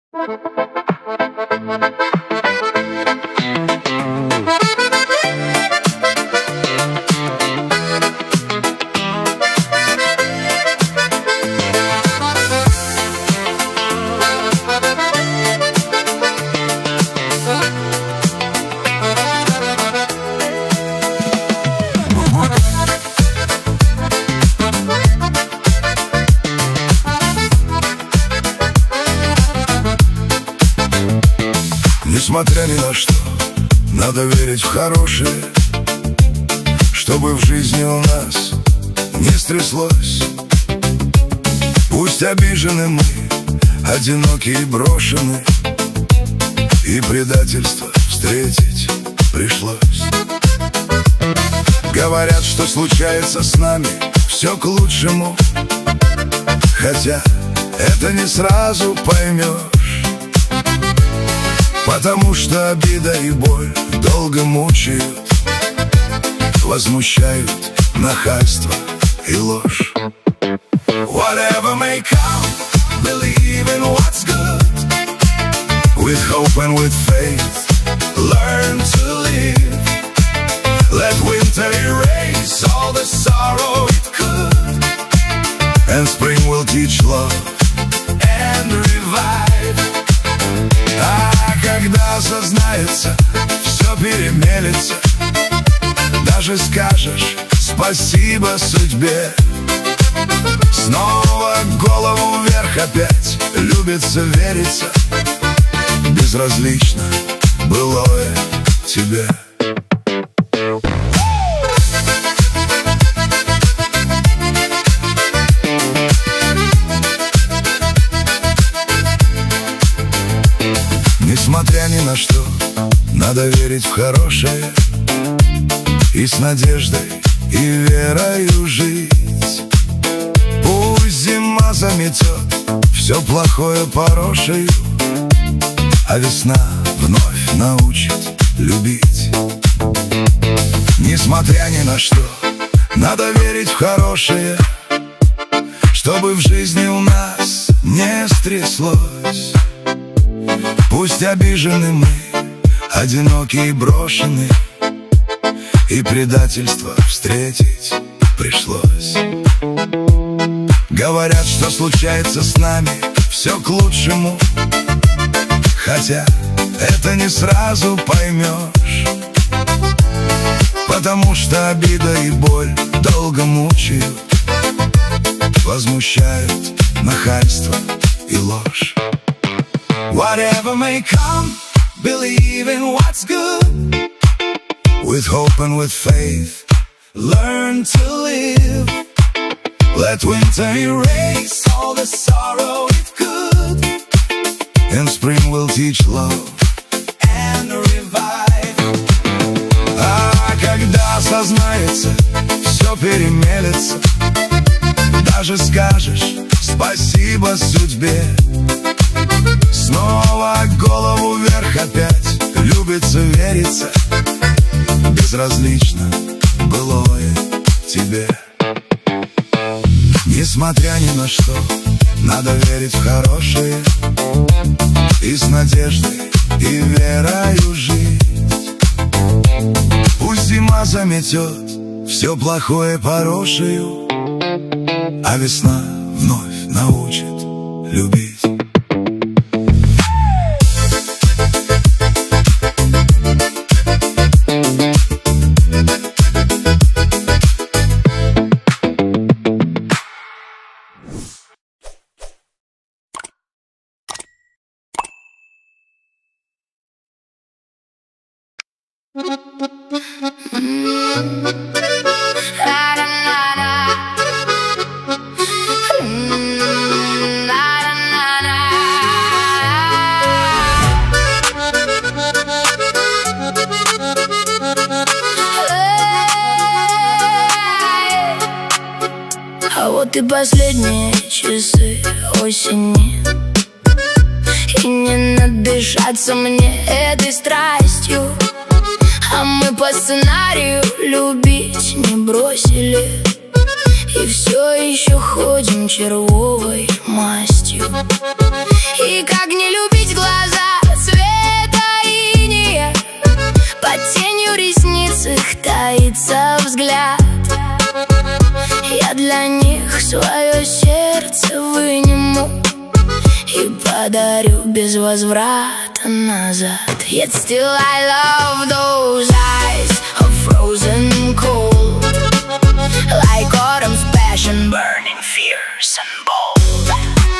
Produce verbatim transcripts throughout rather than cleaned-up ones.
Несмотря ни на что, надо верить в хорошее, чтобы в жизни у нас не стряслось. Пусть обижены мы, одиноки и брошены, и предательство встретить пришлось. Говорят, что случается с нами все к лучшему, хотя это не сразу поймешь. Потому что обида и боль долго мучают, возмущают нахальство и ложь. Whatever may come, believe in what's good. With hope and with faith, learn to live. Let winter erase all the sorrow it could, and spring will teach love and revive. А когда осознается, все перемелется, даже скажешь спасибо судьбе. Снова голову вверх опять, любится, верится, безразлично былое тебе. Несмотря ни на что, надо верить в хорошее, и с надеждой и верою жить. Пусть зима заметет все плохое порошею, а весна вновь научит любить. Несмотря ни на что, надо верить в хорошее, чтобы в жизни у нас не стряслось. Пусть обижены мы, одиноки и брошены, и предательство встретить пришлось. Говорят, что случается с нами все к лучшему, хотя это не сразу поймешь. Потому что обида и боль долго мучают, возмущают нахальство и ложь. Whatever may come, believe in what's good. With hope and with faith, learn to live. Let winter erase all the sorrow it could, and spring will teach love and revive. А когда осознается, все перемелется, даже скажешь спасибо судьбе. Снова голову вверх опять, любится, верится, безразлично былое тебе. Несмотря ни на что, надо верить в хорошее, и с надеждой и верою жить. Пусть зима заметет все плохое порошею, а весна вновь научит любить. А вот и последние часы осени, и не надышаться мне этой страстью. А мы по сценарию любить не бросили, и все еще ходим червовой масти. страстью. И как не любить глаза цвета инея, под тенью ресниц их таится взгляд. Я для них свое сердце выниму и подарю без возврата назад. Yet still I love those eyes of frozen cold, like autumn's passion, burning fierce and bold.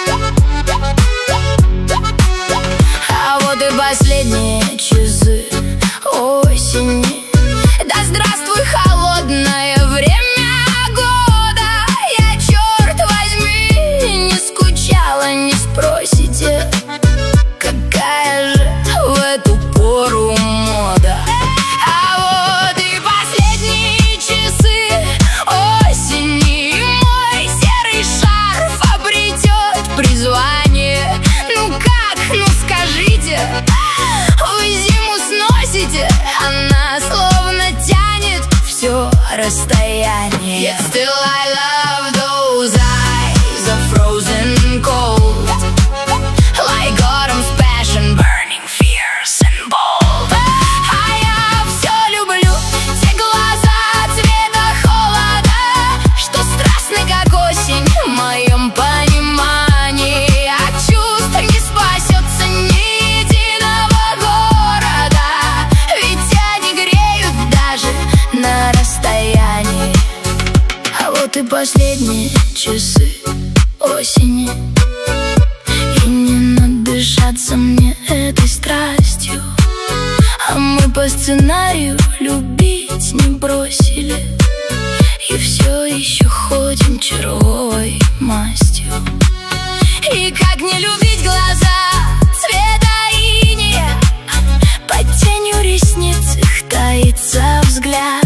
А вот и последние часы осени. Да здравствуй, холодное время года. Я, черт возьми, не скучала, не спросите, какая же в эту пору мода. А вот и последние часы осени, и мой серый шарф обретет призвание. Ну как, ну скажите, вы зиму сносите, она словно тянет все расстояние. Yet still I love those eyes of frozen cold, like autumn's passion, burning fierce and bold. А я все люблю те глаза цвета холода, что страстны, как осень в моем понимании. От чувств не спасется ни единого города, ведь они греют даже на расстоянии. А вот и последние часы осени, и не надышаться мне этой страстью. А мы по сценарию любить не бросили, и все еще ходим червовой мастью. И как не любить глаза цвета инея, под тенью ресниц их таится взгляд.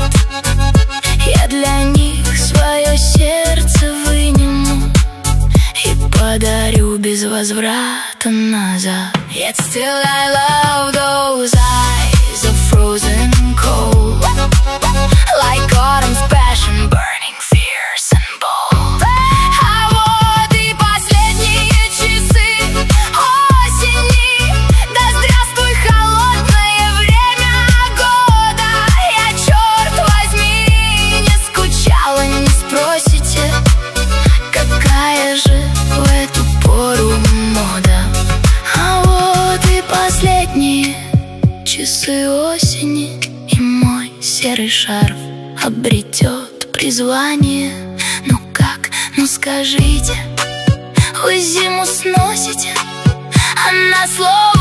Я для них свое сердце выниму и подарю без возврата назад. Yet still I love those eyes of frozen cold, like autumn's passion, burning fierce and bold. А вот и последние часы осени. Да здравствуй, холодное время года. Я, черт возьми, не скучала, не спросите, какая же в эту пору мода. А вот и последние часы осени, и мой серый шарф обретет призвание. Ну как, ну скажите, вы зиму сносите, она словно